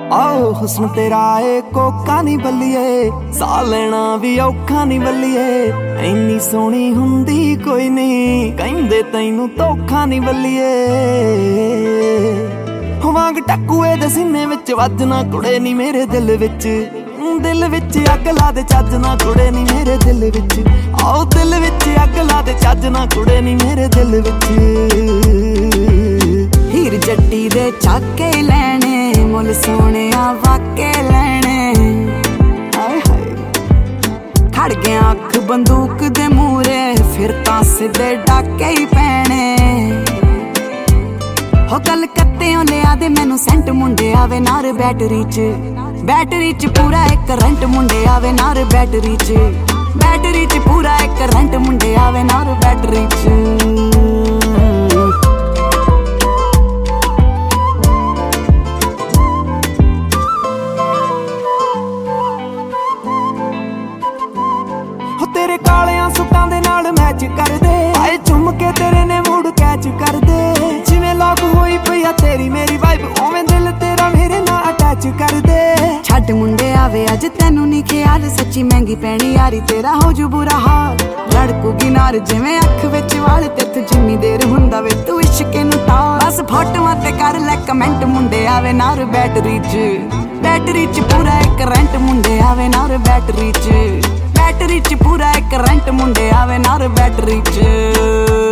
आओ हुस्न तेरा ए कोका नी बल्लिए, साह लेना भी औखा नी बल्लिए। इन्नी सोहनी हुंदी कोई नहीं, कहिंदे तैनू धोखा नी बल्लिए। वांग टकुए दे सीने विच वजना कुड़े नी मेरे दिल विच, दिल विच अग ला दे चजना कुड़े नी मेरे दिल विच। आओ दिल विच अग ला दे चजना कुड़े नी मेरे दिल विच। हीर जट्टी दे चाके लैने, मुल सोने वाके लैने। हाय हाय खड़ गया अख बंदूक दे मूरे, फिर तां सिद्धे डाके ही पैने। हो कलकत्तेओं लिया दे मैनू सेंट, मुंडे आवे नार बैटरी च, बैटरी च पूरा एक करंट। मुंडे आवे नार बैटरी च, बैटरी च पूरा एक करंट। मुंडे आवे नार बैटरी च। तेरे कालियां सुटां दे नाल मैच कर दे, आए चुम के तेरे ने मूड कैच कर दे। जिवें लॉक होई पई तेरी मेरी वाइब, ओवें दिल तेरा मेरे नाल अटैच कर दे। छड्ड मुंडे आवे अज तैनू नी ख्याल, सच्ची महंगी पैनी यारी तेरा हो जू बुरा हाल। लड़कूगी नार जिवें अख विच वाल, तेथों जिन्नी देर हुंदा वे तू इश्के नू टाल। बस फोटोआं ते कर लै कमेंट, मुंडे आवे नार बैटरी च, बैटरी च पूरा एक करंट। मुंडे आवे नार बैटरी च, बैटरी च पूरा एक करंट। मुंडे आवे नार बैटरी च।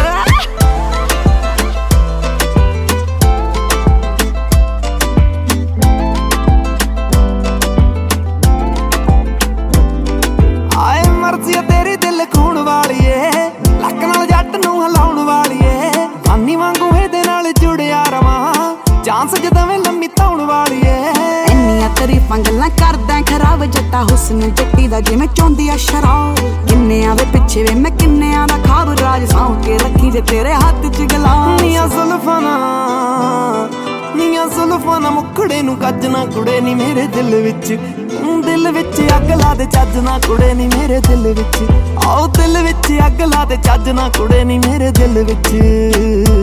आए मर्जी तेरी दिल खून वालीए, लक नाल जट नू हिलाउण वालीए। फानी वांगू इहदे नाल जुड़िया रवां, चांस जदवें लम्मी धौण वालीए। इन्नियां तारीफां गल्लां करदा खराब, जट्टा हुस्न जट्टी दा जिवें चौंदी आ शराब। किन्नेयां दे पिछे वे मैं किन्नेयां दा खाब, राज सां के रखी जे तेरे हत्थ च गलास। नीयां जुल्फां नीयां जुल्फां ना मुखड़े नू कजना कुड़े नी मेरे दिल विच, दिल विच अग ला दे चजना कुड़े नी मेरे दिल विच। आओ दिल विच अग ला दे चजना कुड़े नी मेरे दिल विच।